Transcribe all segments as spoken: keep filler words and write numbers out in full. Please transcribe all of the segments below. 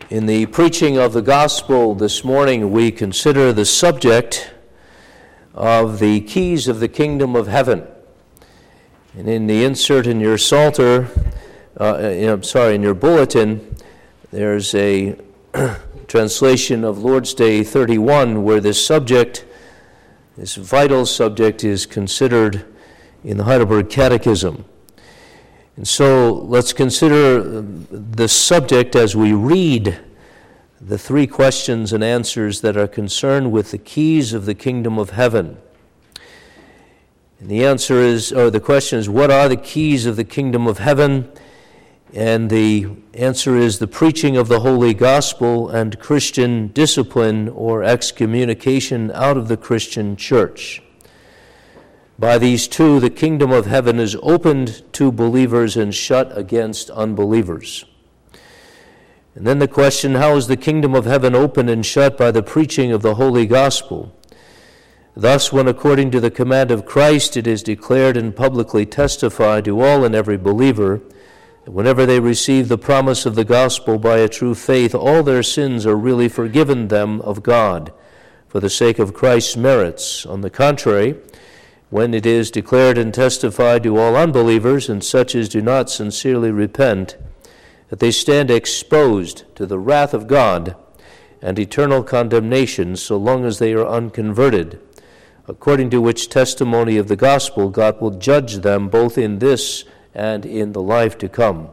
In the preaching of the gospel this morning, we consider the subject of the keys of the kingdom of heaven. And in the insert in your psalter, uh, I'm sorry, in your bulletin, there's a translation of Lord's Day thirty-one where this subject, this vital subject, is considered in the Heidelberg Catechism. And so let's consider the subject as we read the three questions and answers that are concerned with the keys of the kingdom of heaven. And the answer is, or the question is, what are the keys of the kingdom of heaven? And the answer is the preaching of the Holy Gospel and Christian discipline or excommunication out of the Christian church. By these two, the kingdom of heaven is opened to believers and shut against unbelievers. And then the question, how is the kingdom of heaven opened and shut? By the preaching of the Holy Gospel. Thus, when according to the command of Christ it is declared and publicly testified to all and every believer, that whenever they receive the promise of the gospel by a true faith, all their sins are really forgiven them of God for the sake of Christ's merits. On the contrary, when it is declared and testified to all unbelievers and such as do not sincerely repent, that they stand exposed to the wrath of God and eternal condemnation so long as they are unconverted, according to which testimony of the gospel God will judge them both in this and in the life to come.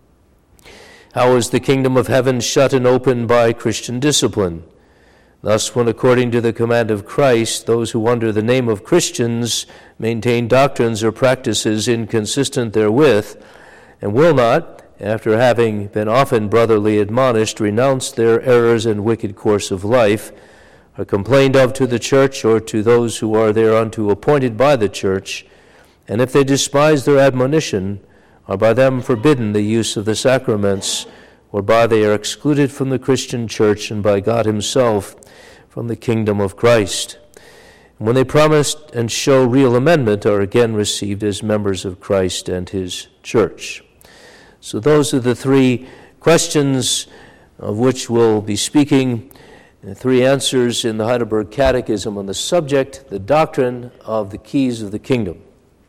How is the kingdom of heaven shut and opened? By Christian discipline. Thus, when according to the command of Christ, those who under the name of Christians maintain doctrines or practices inconsistent therewith, and will not, after having been often brotherly admonished, renounce their errors and wicked course of life, are complained of to the church or to those who are thereunto appointed by the church, and if they despise their admonition, are by them forbidden the use of the sacraments, whereby they are excluded from the Christian church and by God himself from the kingdom of Christ. And when they promise and show real amendment, are again received as members of Christ and his church. So those are the three questions of which we'll be speaking, the three answers in the Heidelberg Catechism on the subject, the doctrine of the keys of the kingdom.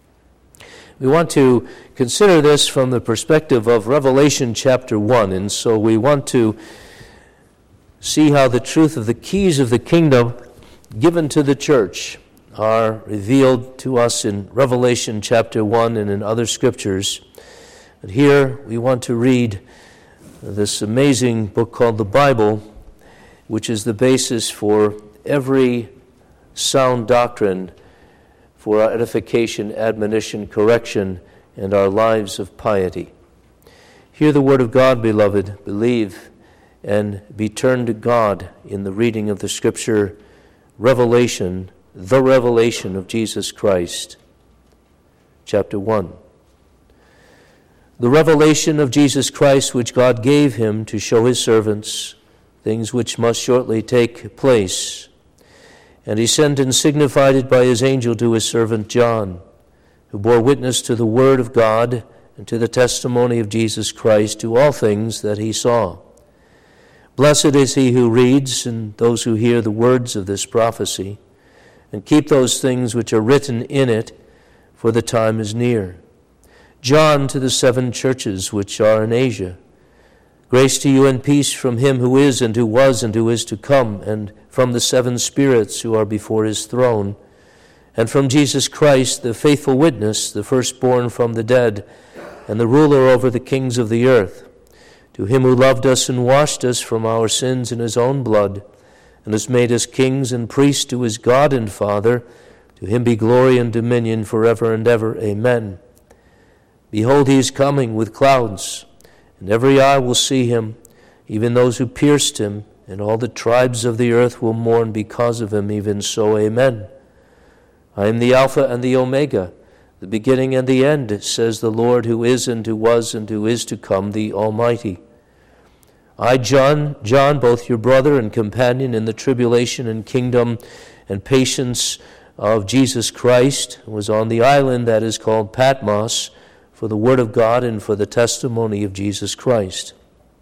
We want to consider this from the perspective of Revelation chapter one, and so we want to see how the truth of the keys of the kingdom given to the church are revealed to us in Revelation chapter one and in other scriptures. But here we want to read this amazing book called the Bible, which is the basis for every sound doctrine for our edification, admonition, correction, and our lives of piety. Hear the word of God, beloved, believe, and be turned to God in the reading of the Scripture, Revelation, the revelation of Jesus Christ. Chapter one. The revelation of Jesus Christ which God gave him to show his servants things which must shortly take place. And he sent and signified it by his angel to his servant John, who bore witness to the word of God and to the testimony of Jesus Christ, to all things that he saw. Blessed is he who reads and those who hear the words of this prophecy, and keep those things which are written in it, for the time is near. John to the seven churches which are in Asia. Grace to you and peace from him who is and who was and who is to come, and from the seven spirits who are before his throne, and from Jesus Christ, the faithful witness, the firstborn from the dead, and the ruler over the kings of the earth. To him who loved us and washed us from our sins in his own blood, and has made us kings and priests to his God and Father, to him be glory and dominion forever and ever. Amen. Behold, he is coming with clouds, and every eye will see him, even those who pierced him, and all the tribes of the earth will mourn because of him. Even so, amen. I am the Alpha and the Omega, the beginning and the end, says the Lord, who is and who was and who is to come, the Almighty. I, John, John, both your brother and companion in the tribulation and kingdom and patience of Jesus Christ, was on the island that is called Patmos, for the word of God and for the testimony of Jesus Christ.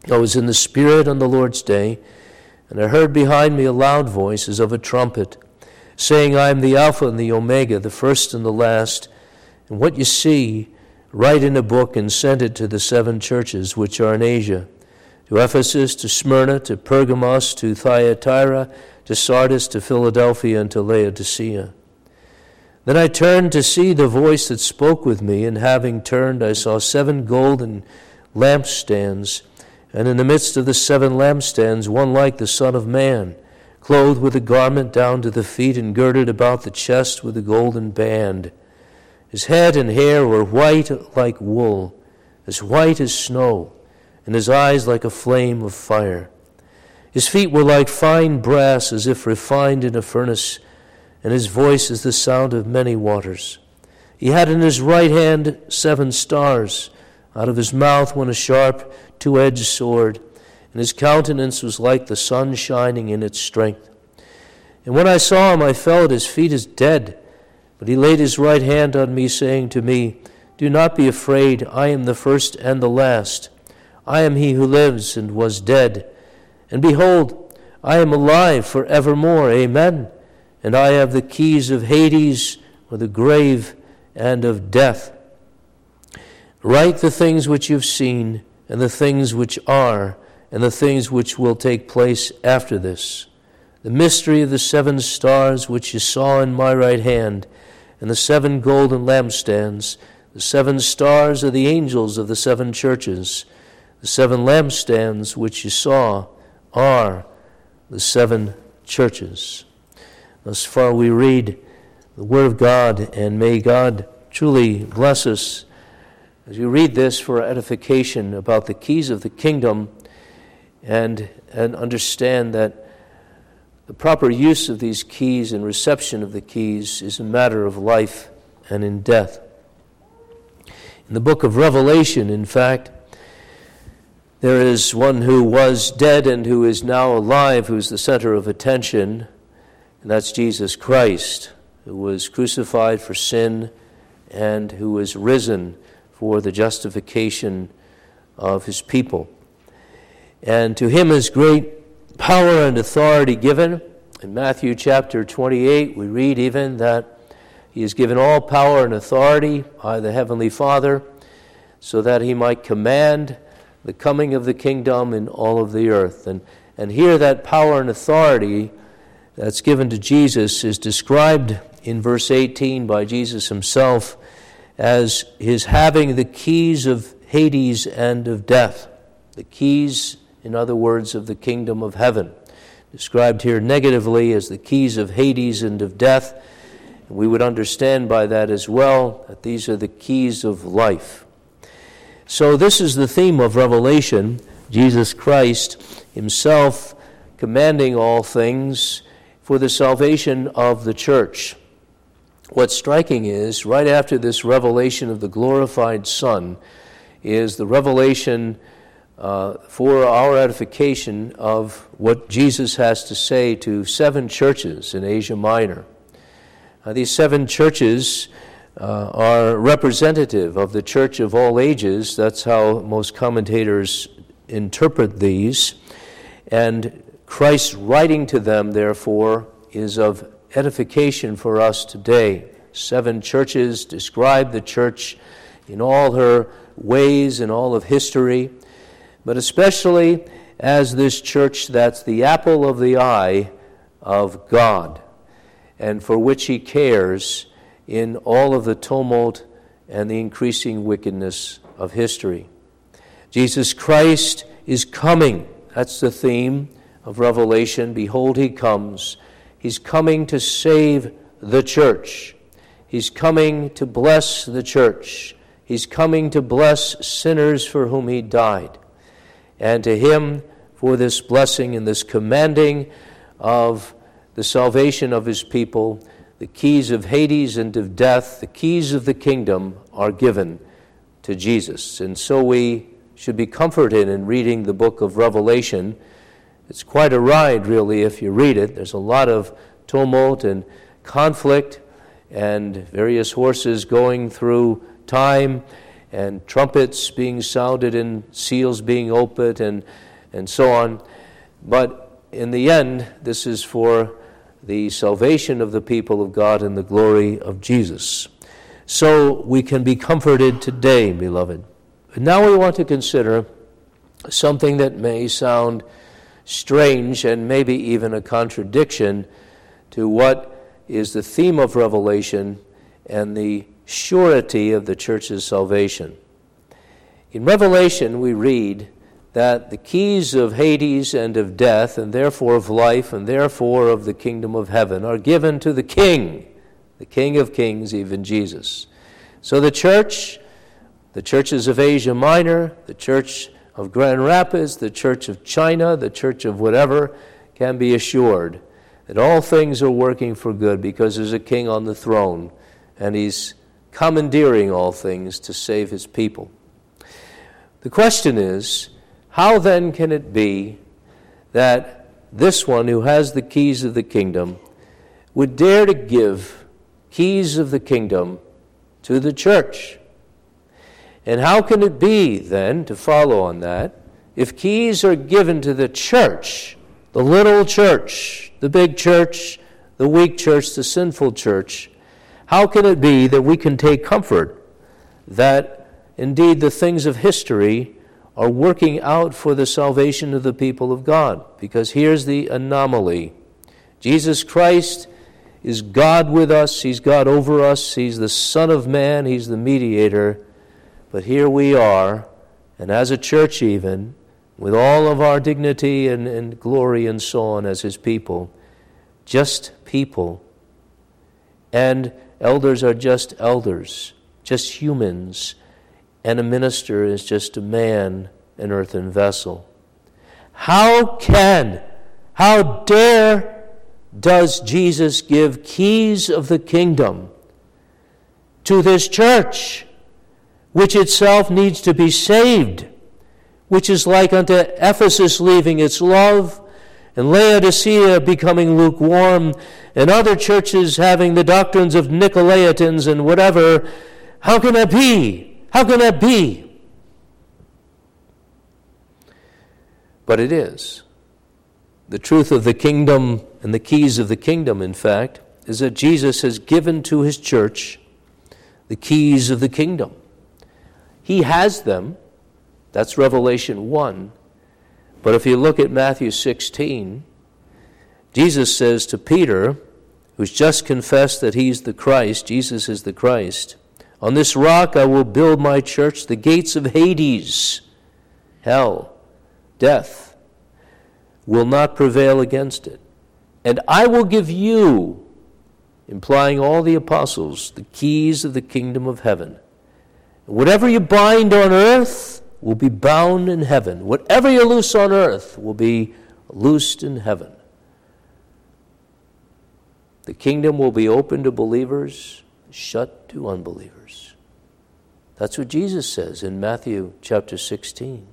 I was in the Spirit on the Lord's day, and I heard behind me a loud voice as of a trumpet, saying, I am the Alpha and the Omega, the first and the last. And what you see, write in a book and send it to the seven churches which are in Asia, to Ephesus, to Smyrna, to Pergamos, to Thyatira, to Sardis, to Philadelphia, and to Laodicea. Then I turned to see the voice that spoke with me, and having turned, I saw seven golden lampstands, and in the midst of the seven lampstands, one like the Son of Man, clothed with a garment down to the feet, and girded about the chest with a golden band. His head and hair were white like wool, as white as snow, and his eyes like a flame of fire. His feet were like fine brass, as if refined in a furnace, and his voice is the sound of many waters. He had in his right hand seven stars. Out of his mouth went a sharp, two-edged sword, and his countenance was like the sun shining in its strength. And when I saw him, I fell at his feet as dead. But he laid his right hand on me, saying to me, Do not be afraid, I am the first and the last. I am he who lives and was dead. And behold, I am alive forevermore. Amen. And I have the keys of Hades, or the grave, and of death. Write the things which you've seen, and the things which are, and the things which will take place after this. The mystery of the seven stars which you saw in my right hand, and the seven golden lampstands. The seven stars are the angels of the seven churches. The seven lampstands which you saw are the seven churches. Thus far we read the Word of God, and may God truly bless us as we read this for edification about the keys of the kingdom, and, and understand that the proper use of these keys and reception of the keys is a matter of life and in death. In the book of Revelation, in fact, there is one who was dead and who is now alive, who's the center of attention, and that's Jesus Christ, who was crucified for sin and who was risen for the justification of his people. And to him is great power and authority given. In Matthew chapter twenty-eight, we read even that he is given all power and authority by the Heavenly Father, so that he might command the coming of the kingdom in all of the earth. And, and here that power and authority that's given to Jesus is described in verse eighteen by Jesus himself as his having the keys of Hades and of death. The keys, in other words, of the kingdom of heaven. Described here negatively as the keys of Hades and of death. And we would understand by that as well that these are the keys of life. So this is the theme of Revelation, Jesus Christ himself commanding all things for the salvation of the church. What's striking is, right after this revelation of the glorified Son, is the revelation uh, for our edification of what Jesus has to say to seven churches in Asia Minor. Uh, these seven churches uh, are representative of the church of all ages. That's how most commentators interpret these. And Christ's writing to them, therefore, is of edification for us today. Seven churches describe the church in all her ways and all of history, but especially as this church that's the apple of the eye of God, and for which he cares in all of the tumult and the increasing wickedness of history. Jesus Christ is coming. That's the theme of Revelation. Behold, he comes. He's coming to save the church. He's coming to bless the church. He's coming to bless sinners for whom he died. And to him, for this blessing and this commanding of the salvation of his people, the keys of Hades and of death, the keys of the kingdom, are given to Jesus. And so we should be comforted in reading the book of Revelation. It's quite a ride, really, if you read it. There's a lot of tumult and conflict and various horses going through time and trumpets being sounded and seals being opened and, and so on. But in the end, this is for the salvation of the people of God and the glory of Jesus. So we can be comforted today, beloved. But now we want to consider something that may sound strange and maybe even a contradiction to what is the theme of Revelation and the surety of the church's salvation. In Revelation, we read that the keys of Hades and of death, and therefore of life, and therefore of the kingdom of heaven, are given to the King, the King of kings, even Jesus. So the church, the churches of Asia Minor, the church of Grand Rapids, the church of China, the church of whatever, can be assured that all things are working for good because there's a king on the throne, and he's commandeering all things to save his people. The question is, how then can it be that this one who has the keys of the kingdom would dare to give keys of the kingdom to the church? And how can it be, then, to follow on that, if keys are given to the church, the little church, the big church, the weak church, the sinful church, how can it be that we can take comfort that, indeed, the things of history are working out for the salvation of the people of God? Because here's the anomaly. Jesus Christ is God with us. He's God over us. He's the Son of Man. He's the mediator. But here we are, and as a church even, with all of our dignity and, and glory and so on as his people, just people. And elders are just elders, just humans. And a minister is just a man, an earthen vessel. How can, how dare does Jesus give keys of the kingdom to this church, which itself needs to be saved, which is like unto Ephesus leaving its love, and Laodicea becoming lukewarm, and other churches having the doctrines of Nicolaitans and whatever? How can that be? How can that be? But it is. The truth of the kingdom and the keys of the kingdom, in fact, is that Jesus has given to his church the keys of the kingdom. He has them. That's Revelation one. But if you look at Matthew sixteen, Jesus says to Peter, who's just confessed that he's the Christ, Jesus is the Christ, "On this rock I will build my church, the gates of Hades," hell, death, "will not prevail against it. And I will give you," implying all the apostles, "the keys of the kingdom of heaven. Whatever you bind on earth will be bound in heaven. Whatever you loose on earth will be loosed in heaven." The kingdom will be open to believers, shut to unbelievers. That's what Jesus says in Matthew chapter sixteen.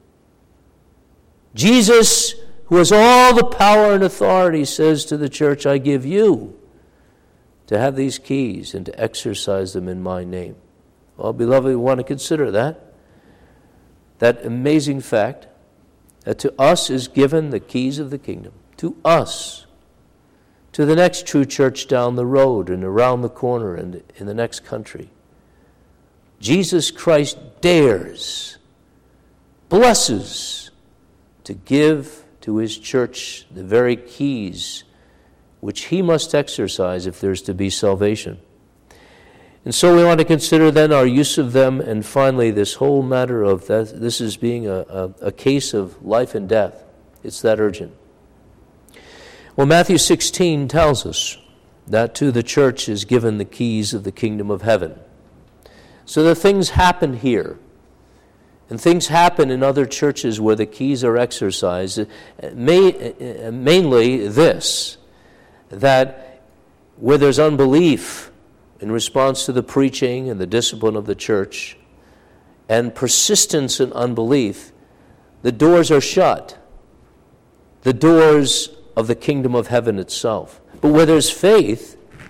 Jesus, who has all the power and authority, says to the church, "I give you to have these keys and to exercise them in my name." Well, beloved, we want to consider that. That amazing fact that to us is given the keys of the kingdom. To us. To the next true church down the road and around the corner and in the next country. Jesus Christ dares, blesses, to give to his church the very keys which he must exercise if there's to be salvation. And so we want to consider then our use of them, and finally this whole matter of that, this is being a, a, a case of life and death. It's that urgent. Well, Matthew sixteen tells us that to the church is given the keys of the kingdom of heaven. So that things happen here, and things happen in other churches where the keys are exercised. May, mainly this, that where there's unbelief in response to the preaching and the discipline of the church, and persistence in unbelief, the doors are shut. The doors of the kingdom of heaven itself. But where there's faith,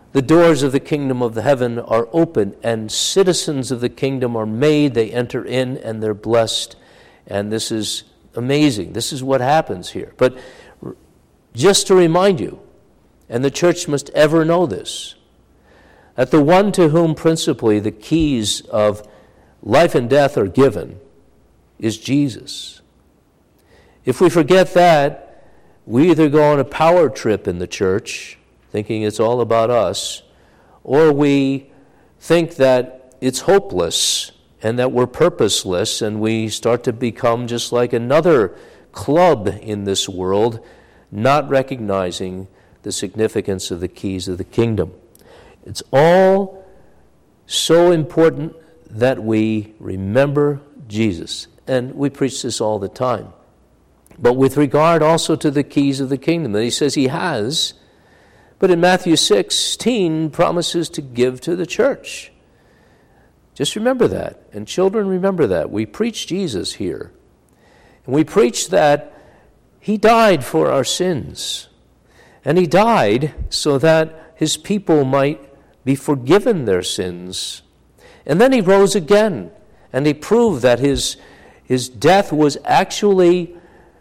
the doors of the kingdom of the heaven are open, and citizens of the kingdom are made. They enter in, and they're blessed. And this is amazing. This is what happens here. But just to remind you, and the church must ever know this, that the one to whom principally the keys of life and death are given is Jesus. If we forget that, we either go on a power trip in the church, thinking it's all about us, or we think that it's hopeless and that we're purposeless, and we start to become just like another club in this world, not recognizing the significance of the keys of the kingdom. It's all so important that we remember Jesus. And we preach this all the time. But with regard also to the keys of the kingdom, that he says he has, but in Matthew sixteen promises to give to the church. Just remember that. And children, remember that. We preach Jesus here. And we preach that he died for our sins. And he died so that his people might be forgiven their sins. And then he rose again. And he proved that his, his death was actually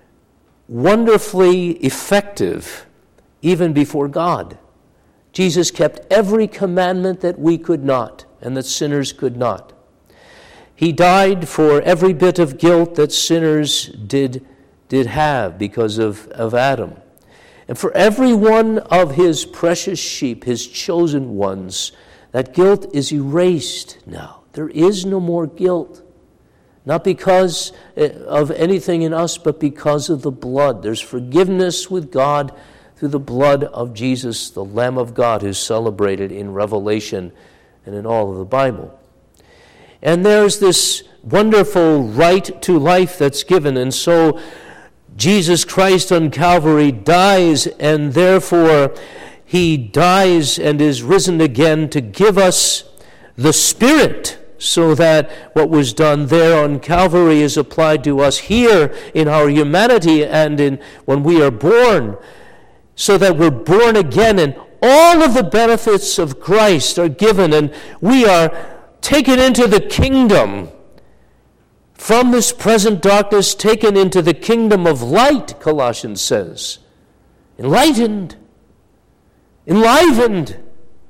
wonderfully effective even before God. Jesus kept every commandment that we could not, and that sinners could not. He died for every bit of guilt that sinners did, did have because of, of Adam. And for every one of his precious sheep, his chosen ones, that guilt is erased now. There is no more guilt. Not because of anything in us, but because of the blood. There's forgiveness with God through the blood of Jesus, the Lamb of God, who's celebrated in Revelation and in all of the Bible. And there's this wonderful right to life that's given. And so Jesus Christ on Calvary dies, and therefore he dies and is risen again to give us the Spirit, so that what was done there on Calvary is applied to us here in our humanity and in when we are born, so that we're born again, and all of the benefits of Christ are given, and we are taken into the kingdom. From this present darkness, taken into the kingdom of light, Colossians says. Enlightened, enlivened,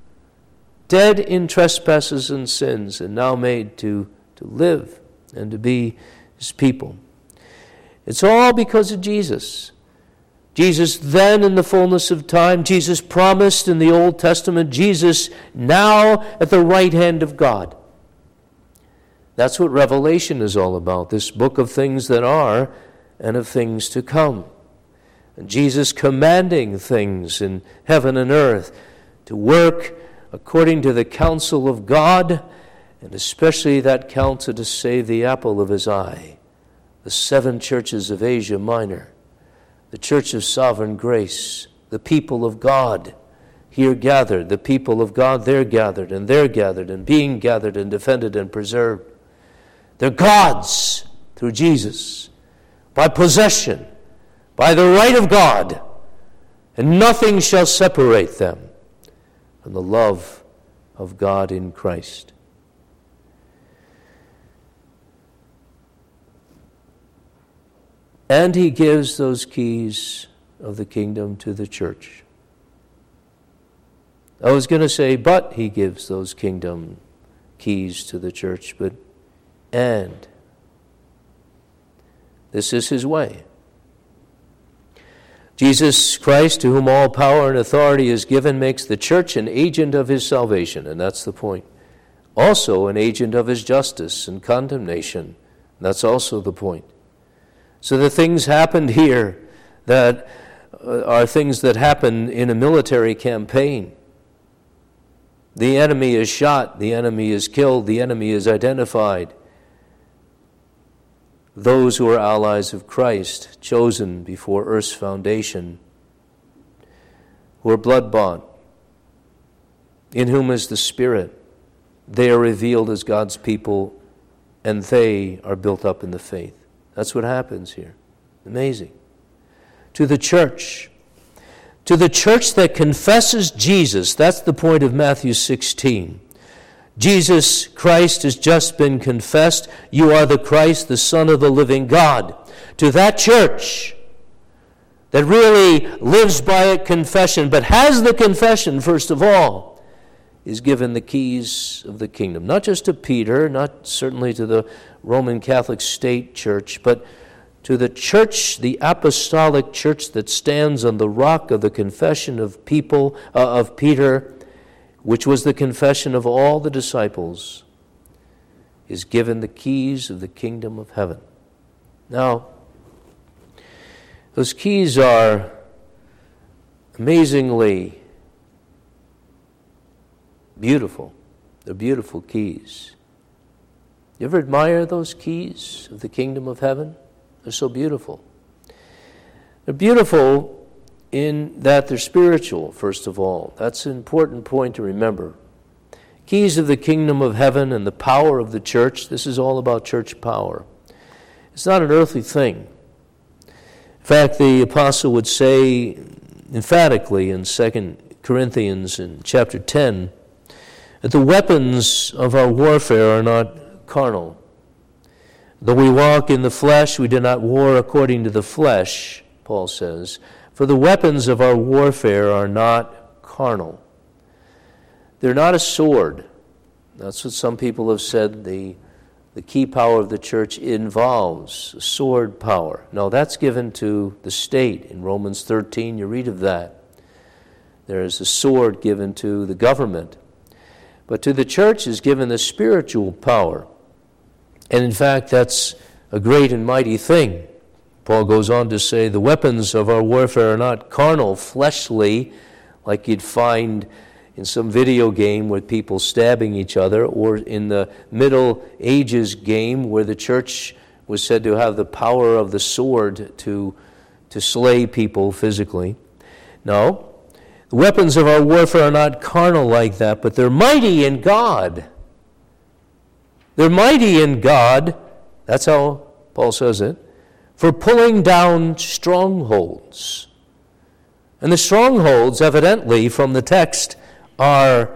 dead in trespasses and sins, and now made to, to live and to be his people. It's all because of Jesus. Jesus then in the fullness of time, Jesus promised in the Old Testament, Jesus now at the right hand of God. That's what Revelation is all about, this book of things that are and of things to come. And Jesus commanding things in heaven and earth to work according to the counsel of God, and especially that counsel to save the apple of his eye, the seven churches of Asia Minor, the Church of Sovereign Grace, the people of God here gathered, the people of God there gathered, and there gathered, and being gathered and defended and preserved. They're God's through Jesus, by possession, by the right of God, and nothing shall separate them from the love of God in Christ. And he gives those keys of the kingdom to the church. I was going to say, but he gives those kingdom keys to the church, but and this is his way. Jesus Christ, to whom all power and authority is given, makes the church an agent of his salvation, and that's the point. Also an agent of his justice and condemnation. That's also the point. So the things happened here that are things that happen in a military campaign. The enemy is shot, the enemy is killed, the enemy is identified. Those who are allies of Christ, chosen before earth's foundation, who are blood-bought, in whom is the Spirit, they are revealed as God's people, and they are built up in the faith. That's what happens here. Amazing. To the church, To the church that confesses Jesus, that's the point of Matthew sixteen. Jesus Christ has just been confessed. You are the Christ, the Son of the living God. To that church that really lives by a confession, but has the confession first of all, is given the keys of the kingdom. Not just to Peter, not certainly to the Roman Catholic State Church, but to the church, the apostolic church that stands on the rock of the confession of people, uh, of Peter, which was the confession of all the disciples, is given the keys of the kingdom of heaven. Now, those keys are amazingly beautiful. They're beautiful keys. You ever admire those keys of the kingdom of heaven? They're so beautiful. They're beautiful in that they're spiritual, first of all. That's an important point to remember. Keys of the kingdom of heaven and the power of the church. This is all about church power. It's not an earthly thing. In fact, the apostle would say emphatically in Second Corinthians in chapter ten that the weapons of our warfare are not carnal. Though we walk in the flesh, we do not war according to the flesh, Paul says. For the weapons of our warfare are not carnal. They're not a sword. That's what some people have said. The, the key power of the church involves sword power. No, that's given to the state. In Romans thirteen, you read of that. There is a sword given to the government. But to the church is given the spiritual power. And in fact, that's a great and mighty thing. Paul goes on to say, the weapons of our warfare are not carnal, fleshly, like you'd find in some video game with people stabbing each other, or in the Middle Ages game where the church was said to have the power of the sword to, to slay people physically. No, the weapons of our warfare are not carnal like that, but they're mighty in God. They're mighty in God, that's how Paul says it, for pulling down strongholds. And the strongholds, evidently, from the text, are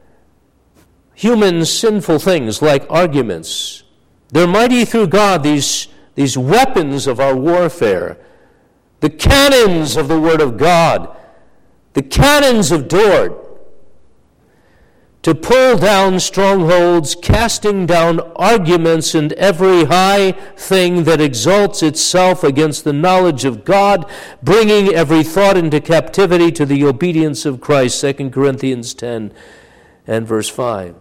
human sinful things like arguments. They're mighty through God, these, these weapons of our warfare, the cannons of the Word of God, the cannons of Dort, to pull down strongholds, casting down arguments and every high thing that exalts itself against the knowledge of God, bringing every thought into captivity to the obedience of Christ, Second Corinthians ten and verse five.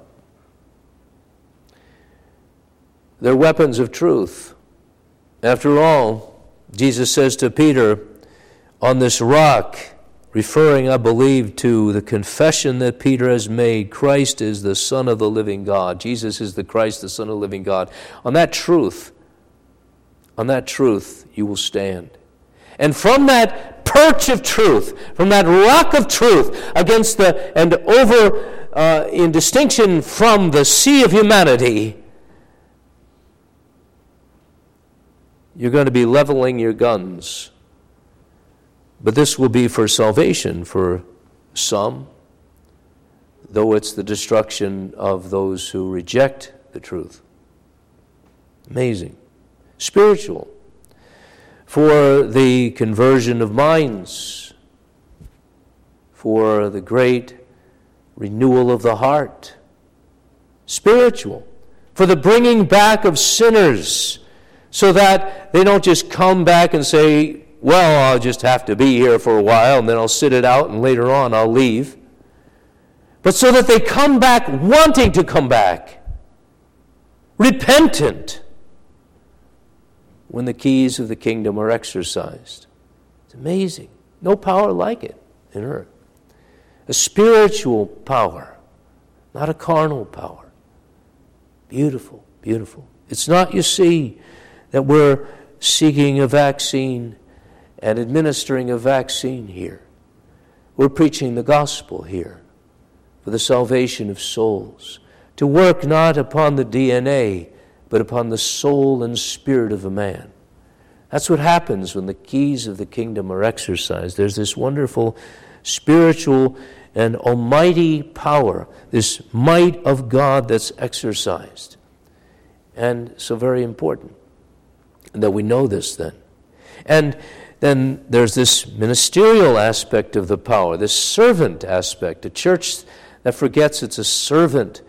They're weapons of truth. After all, Jesus says to Peter, on this rock, referring, I believe, to the confession that Peter has made, Christ is the Son of the living God. Jesus is the Christ, the Son of the living God. On that truth, on that truth, you will stand. And from that perch of truth, from that rock of truth, against the, and over, uh, in distinction from the sea of humanity, you're going to be leveling your guns. But this will be for salvation for some, though it's the destruction of those who reject the truth. Amazing. Spiritual. For the conversion of minds. For the great renewal of the heart. Spiritual. For the bringing back of sinners, so that they don't just come back and say, well, I'll just have to be here for a while, and then I'll sit it out, and later on I'll leave. But so that they come back wanting to come back, repentant, when the keys of the kingdom are exercised. It's amazing. No power like it in earth. A spiritual power, not a carnal power. Beautiful, beautiful. It's not, you see, that we're seeking a vaccine and administering a vaccine here. We're preaching the gospel here for the salvation of souls, to work not upon the D N A, but upon the soul and spirit of a man. That's what happens when the keys of the kingdom are exercised. There's this wonderful spiritual and almighty power, this might of God that's exercised. And so very important that we know this then. And then there's this ministerial aspect of the power, this servant aspect. A church that forgets it's a servant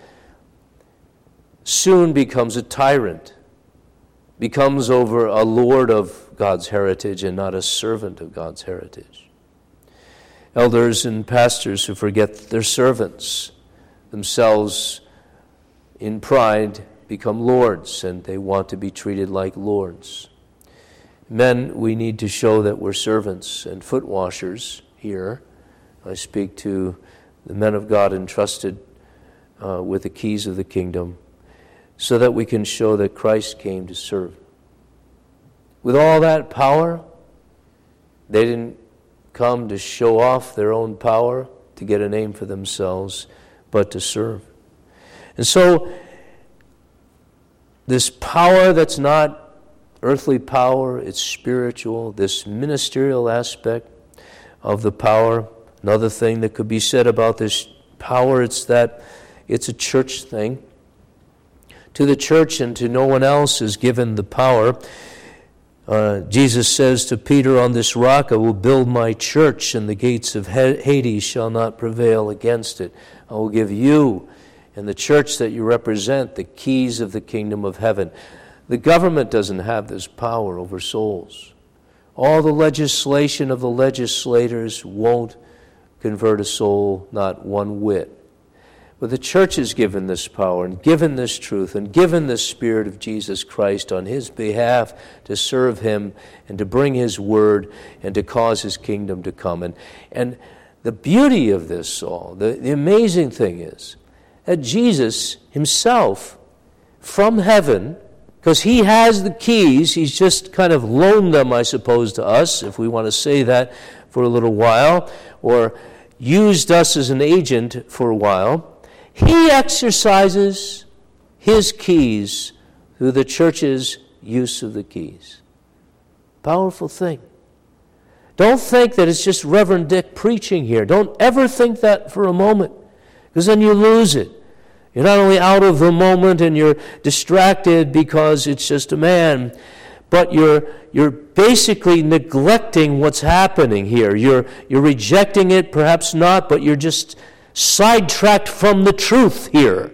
soon becomes a tyrant, becomes over a lord of God's heritage and not a servant of God's heritage. Elders and pastors who forget their servants themselves in pride become lords, and they want to be treated like lords. Men, we need to show that we're servants and foot washers here. I speak to the men of God entrusted uh, with the keys of the kingdom, so that we can show that Christ came to serve. With all that power, they didn't come to show off their own power, to get a name for themselves, but to serve. And so, this power that's not earthly power, it's spiritual, this ministerial aspect of the power. Another thing that could be said about this power, it's that it's a church thing. To the church and to no one else is given the power. Uh, Jesus says to Peter, on this rock I will build my church, and the gates of Hades shall not prevail against it. I will give you and the church that you represent the keys of the kingdom of heaven. The government doesn't have this power over souls. All the legislation of the legislators won't convert a soul, not one whit. But the church is given this power and given this truth and given the Spirit of Jesus Christ on His behalf to serve Him and to bring His word and to cause His kingdom to come. And, and the beauty of this all, the, the amazing thing is that Jesus Himself from heaven, because He has the keys, He's just kind of loaned them, I suppose, to us, if we want to say that for a little while, or used us as an agent for a while. He exercises His keys through the church's use of the keys. Powerful thing. Don't think that it's just Reverend Dick preaching here. Don't ever think that for a moment, because then you lose it. You're not only out of the moment and you're distracted because it's just a man, but you're you're basically neglecting what's happening here. You're you're rejecting it, perhaps not, but you're just sidetracked from the truth here.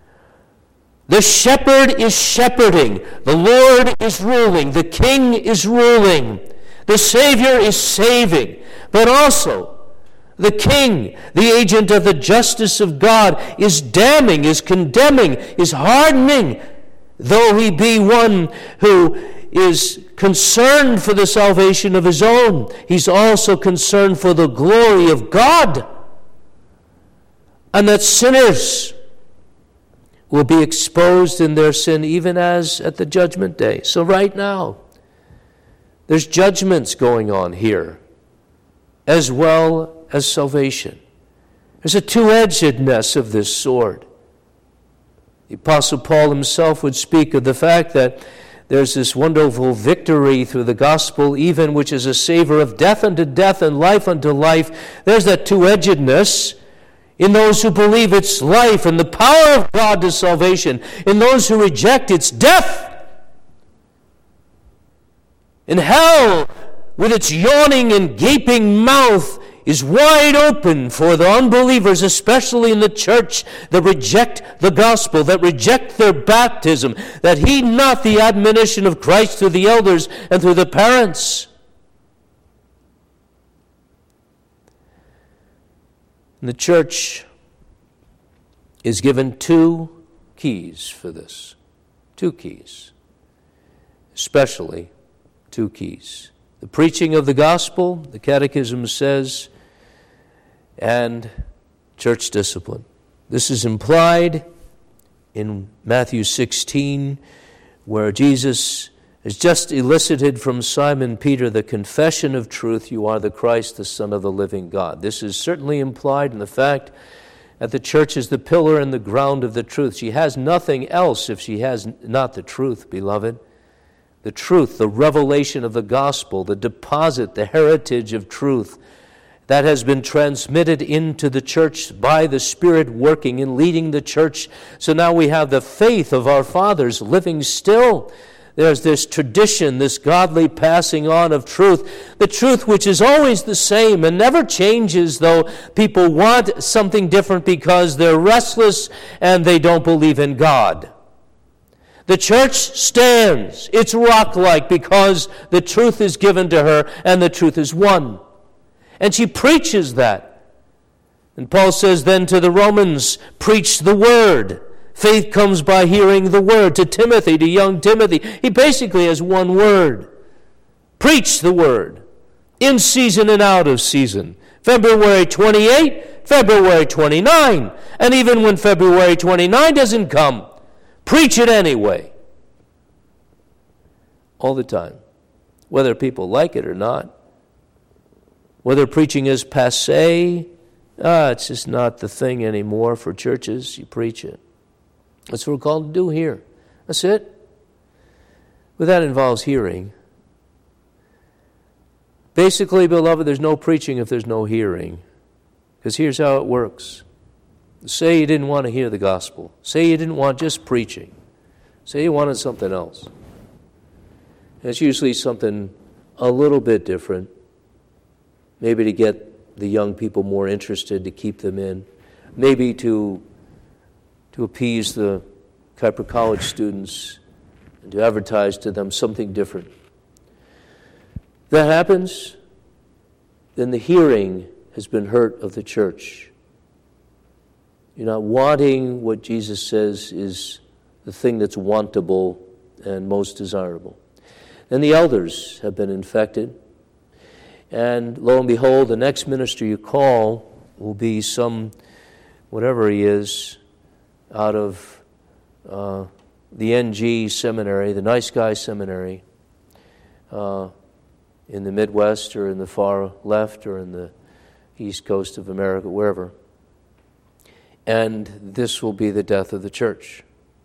The shepherd is shepherding. The Lord is ruling. The King is ruling. The Savior is saving. But also, the King, the agent of the justice of God, is damning, is condemning, is hardening, though he be one who is concerned for the salvation of his own. He's also concerned for the glory of God. And that sinners will be exposed in their sin even as at the judgment day. So right now, there's judgments going on here, as well as salvation. There's a two-edgedness of this sword. The Apostle Paul himself would speak of the fact that there's this wonderful victory through the gospel, even which is a savor of death unto death and life unto life. There's that two-edgedness. In those who believe, it's life and the power of God to salvation. In those who reject, it's death. In hell, with its yawning and gaping mouth, is wide open for the unbelievers, especially in the church, that reject the gospel, that reject their baptism, that heed not the admonition of Christ through the elders and through the parents. And the church is given two keys for this. Two keys. Especially two keys. The preaching of the gospel, the Catechism says, and church discipline. This is implied in Matthew sixteen, where Jesus has just elicited from Simon Peter the confession of truth, you are the Christ, the Son of the living God. This is certainly implied in the fact that the church is the pillar and the ground of the truth. She has nothing else if she has not the truth, beloved. the truth, the revelation of the gospel, the deposit, the heritage of truth that has been transmitted into the church by the Spirit working and leading the church. So now we have the faith of our fathers living still. There's this tradition, this godly passing on of truth, the truth which is always the same and never changes, though people want something different because they're restless and they don't believe in God. The church stands. It's rock-like because the truth is given to her and the truth is one. And she preaches that. And Paul says then to the Romans, preach the word. Faith comes by hearing the word. To Timothy, to young Timothy, he basically has one word. Preach the word. In season and out of season. February twenty-eighth, February twenty-ninth. And even when February twenty-ninth doesn't come, preach it anyway. All the time. Whether people like it or not. Whether preaching is passé, ah, it's just not the thing anymore for churches. You preach it. That's what we're called to do here. That's it. But that involves hearing. Basically, beloved, there's no preaching if there's no hearing. Because here's how it works. Say you didn't want to hear the gospel. Say you didn't want just preaching. Say you wanted something else. And it's usually something a little bit different. Maybe to get the young people more interested, to keep them in. Maybe to to appease the Kuiper College students and to advertise to them something different. If that happens, then the hearing has been hurt of the church. You're not wanting what Jesus says is the thing that's wantable and most desirable. Then the elders have been infected. And lo and behold, the next minister you call will be some, whatever he is, out of uh, the N G seminary, the nice guy seminary, uh, in the Midwest or in the far left or in the east coast of America, wherever. And this will be the death of the church.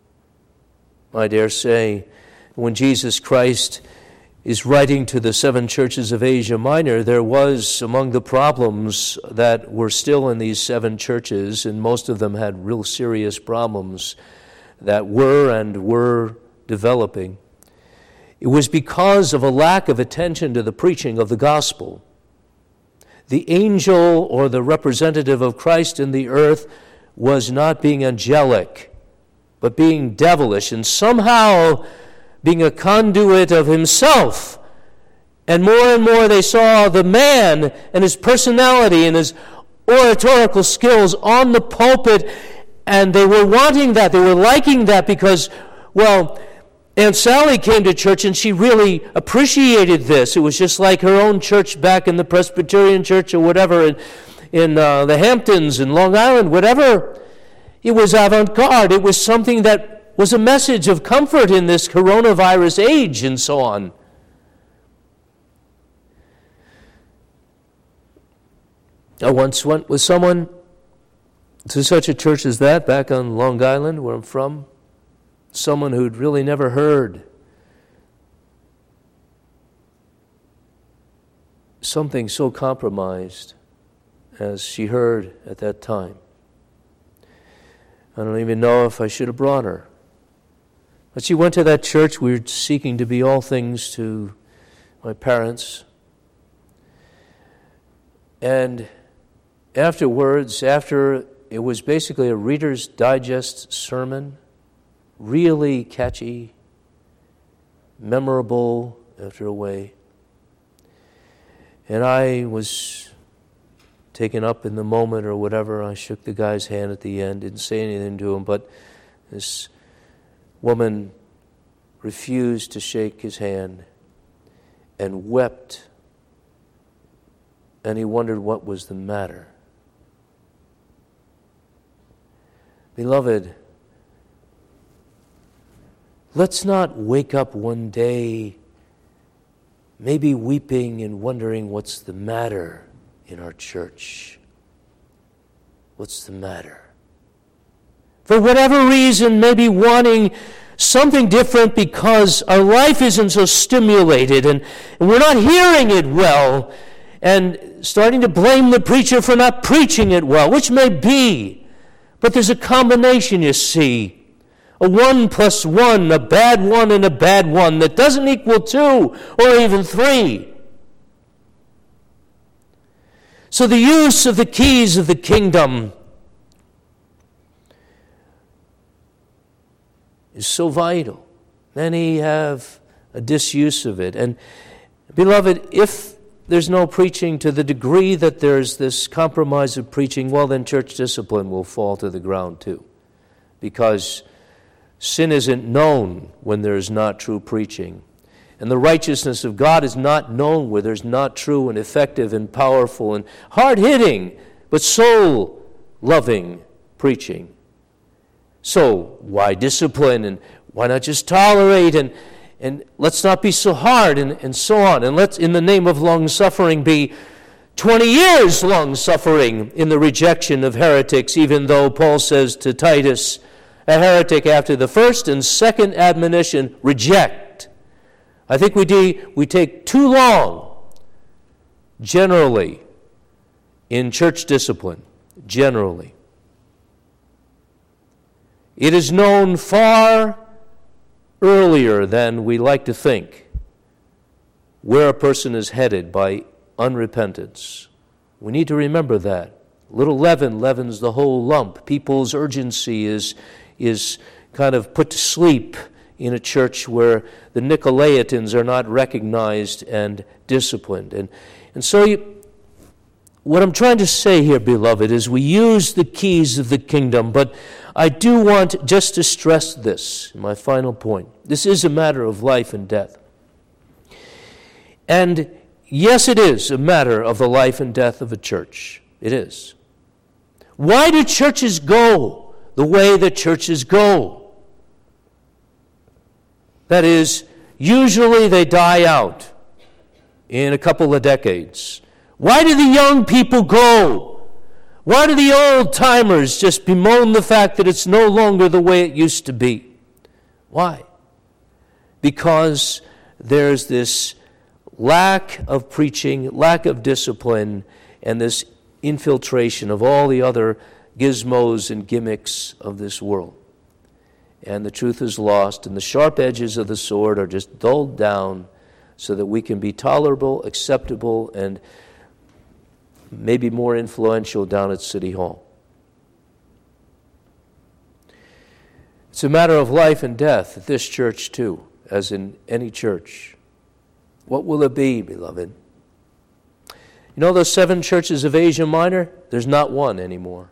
I dare say, when Jesus Christ is writing to the seven churches of Asia Minor, there was among the problems that were still in these seven churches, and most of them had real serious problems that were and were developing. It was because of a lack of attention to the preaching of the gospel. The angel or the representative of Christ in the earth was not being angelic, but being devilish, and somehow being a conduit of himself. And more and more they saw the man and his personality and his oratorical skills on the pulpit, and they were wanting that. They were liking that because, well, Aunt Sally came to church and she really appreciated this. It was just like her own church back in the Presbyterian church or whatever in, in uh, the Hamptons in Long Island, whatever. It was avant-garde. It was something that was a message of comfort in this coronavirus age and so on. I once went with someone to such a church as that back on Long Island, where I'm from. Someone who'd really never heard something so compromised as she heard at that time. I don't even know if I should have brought her. But she went to that church. We were seeking to be all things to my parents. And afterwards, after it was basically a Reader's Digest sermon, really catchy, memorable after a way. And I was taken up in the moment or whatever. I shook the guy's hand at the end, didn't say anything to him, but this woman refused to shake his hand and wept. And he wondered what was the matter. Beloved, let's not wake up one day maybe weeping and wondering what's the matter in our church. What's the matter? For whatever reason, maybe wanting something different because our life isn't so stimulated and, and we're not hearing it well and starting to blame the preacher for not preaching it well, which may be. But there's a combination, you see. A one plus one, a bad one and a bad one that doesn't equal two or even three. So the use of the keys of the kingdom is so vital. Many have a disuse of it. And beloved, if there's no preaching to the degree that there's this compromise of preaching, well, then church discipline will fall to the ground too. Because sin isn't known when there's not true preaching. And the righteousness of God is not known where there's not true and effective and powerful and hard-hitting, but soul-loving preaching. So why discipline, and why not just tolerate, and, and let's not be so hard, and, and so on. And let's, in the name of long-suffering, be twenty years long-suffering in the rejection of heretics, even though Paul says to Titus, a heretic after the first and second admonition, reject. I think we, de- we take too long, generally, in church discipline, generally. It is known far earlier than we like to think where a person is headed by unrepentance. We need to remember that. Little leaven leavens the whole lump. People's urgency is, is kind of put to sleep in a church where the Nicolaitans are not recognized and disciplined. And, and so you, what I'm trying to say here, beloved, is we use the keys of the kingdom, but I do want just to stress this, my final point. This is a matter of life and death. And yes, it is a matter of the life and death of a church. It is. Why do churches go the way that churches go? That is, usually they die out in a couple of decades. Why do the young people go? Why do the old-timers just bemoan the fact that it's no longer the way it used to be? Why? Because there's this lack of preaching, lack of discipline, and this infiltration of all the other gizmos and gimmicks of this world. And the truth is lost, and the sharp edges of the sword are just dulled down so that we can be tolerable, acceptable, and maybe more influential down at City Hall. It's a matter of life and death at this church too, as in any church. What will it be, beloved? You know those seven churches of Asia Minor? There's not one anymore.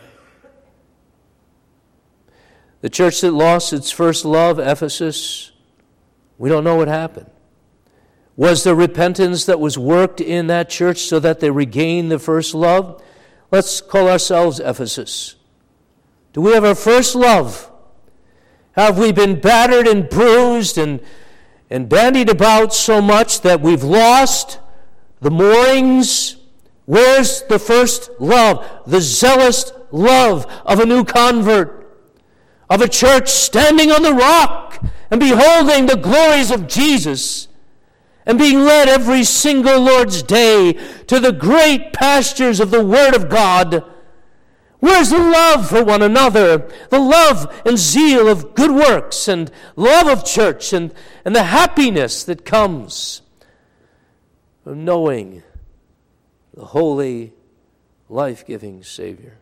The church that lost its first love, Ephesus, we don't know what happened. Was there repentance that was worked in that church so that they regained the first love? Let's call ourselves Ephesus. Do we have our first love? Have we been battered and bruised and, and bandied about so much that we've lost the moorings? Where's the first love? The zealous love of a new convert, of a church standing on the rock and beholding the glories of Jesus and being led every single Lord's day to the great pastures of the Word of God. Where's the love for one another, the love and zeal of good works and love of church and, and the happiness that comes from knowing the holy, life-giving Savior?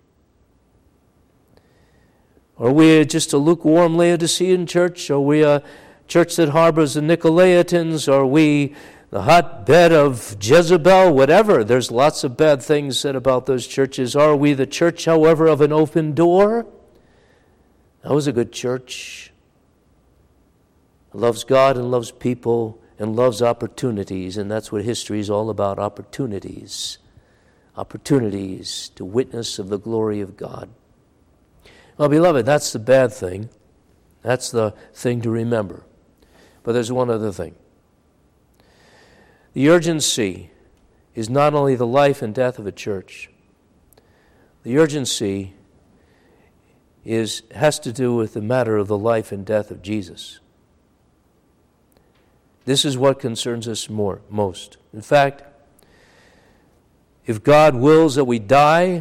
Are we just a lukewarm Laodicean church? Are we a church that harbors the Nicolaitans? Are we the hotbed of Jezebel? Whatever. There's lots of bad things said about those churches. Are we the church, however, of an open door? That was a good church. It loves God and loves people and loves opportunities, and that's what history is all about, opportunities. Opportunities to witness of the glory of God. Well, beloved, that's the bad thing. That's the thing to remember. But there's one other thing. The urgency is not only the life and death of a church. The urgency is has to do with the matter of the life and death of Jesus. This is what concerns us more, most. In fact, if God wills that we die,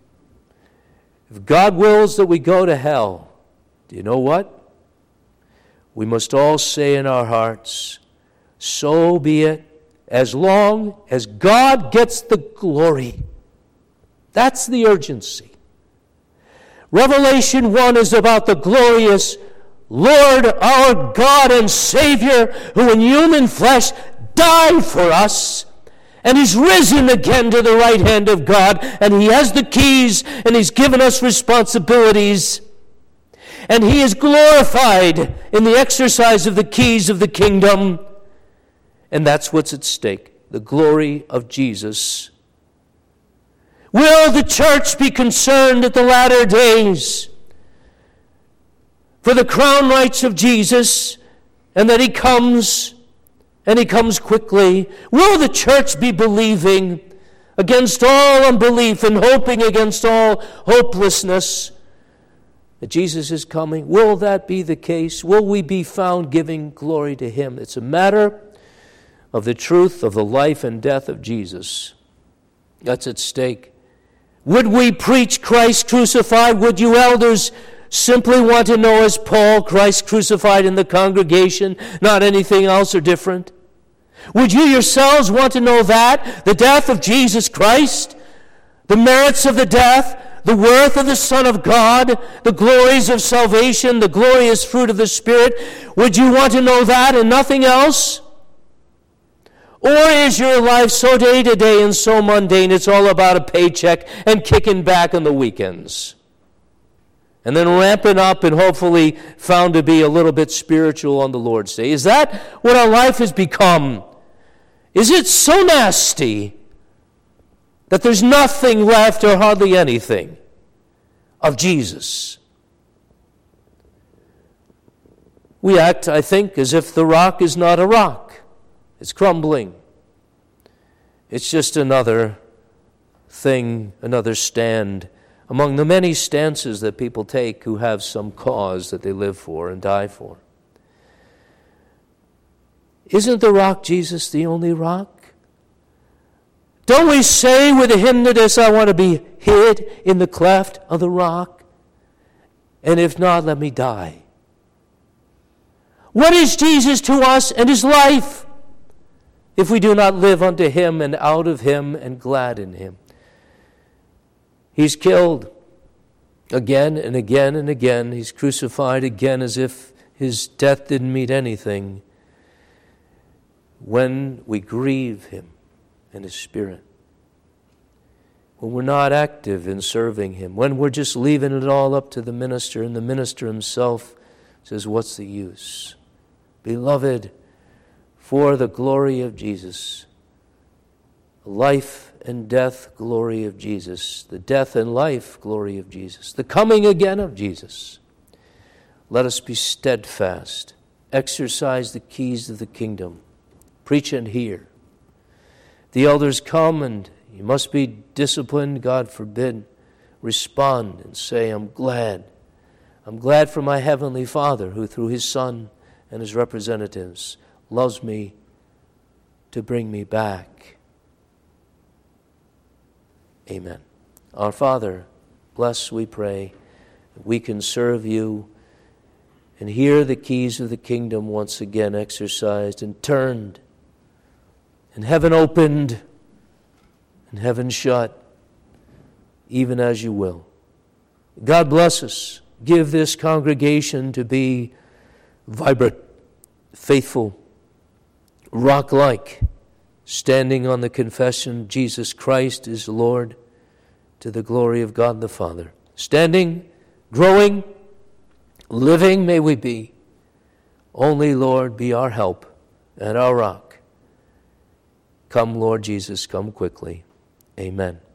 if God wills that we go to hell, do you know what? We must all say in our hearts, so be it, as long as God gets the glory. That's the urgency. Revelation one is about the glorious Lord, our God and Savior, who in human flesh died for us, and He's risen again to the right hand of God, and He has the keys, and He's given us responsibilities, and He is glorified in the exercise of the keys of the kingdom, and that's what's at stake, the glory of Jesus. Will the church be concerned at the latter days for the crown rights of Jesus, and that He comes, and He comes quickly? Will the church be believing against all unbelief and hoping against all hopelessness that Jesus is coming? Will that be the case? Will we be found giving glory to Him? It's a matter of the truth of the life and death of Jesus. That's at stake. Would we preach Christ crucified? Would you elders simply want to know, as Paul, Christ crucified in the congregation, not anything else or different? Would you yourselves want to know that? The death of Jesus Christ, the merits of the death, the worth of the Son of God, the glories of salvation, the glorious fruit of the Spirit. Would you want to know that and nothing else? Or is your life so day-to-day and so mundane, it's all about a paycheck and kicking back on the weekends? And then ramping up and hopefully found to be a little bit spiritual on the Lord's Day. Is that what our life has become? Is it so nasty that there's nothing left or hardly anything of Jesus? We act, I think, as if the rock is not a rock. It's crumbling. It's just another thing, another stand among the many stances that people take who have some cause that they live for and die for. Isn't the rock Jesus the only rock? Don't we say with the hymnodist, I want to be hid in the cleft of the rock, and if not, let me die? What is Jesus to us and His life if we do not live unto Him and out of Him and glad in Him? He's killed again and again and again. He's crucified again as if His death didn't mean anything. When we grieve Him and His Spirit, when we're not active in serving Him, when we're just leaving it all up to the minister, and the minister himself says, what's the use? Beloved, for the glory of Jesus, life and death glory of Jesus, the death and life glory of Jesus, the coming again of Jesus, let us be steadfast, exercise the keys of the kingdom, preach and hear. The elders come and you must be disciplined, God forbid. Respond and say, I'm glad. I'm glad for my heavenly Father who through His Son and His representatives loves me to bring me back. Amen. Our Father, bless, we pray, that we can serve You and hear the keys of the kingdom once again exercised and turned, and heaven opened and heaven shut, even as You will. God bless us. Give this congregation to be vibrant, faithful, rock-like, standing on the confession Jesus Christ is Lord, to the glory of God the Father. Standing, growing, living may we be. Only, Lord, be our help and our rock. Come, Lord Jesus, come quickly. Amen.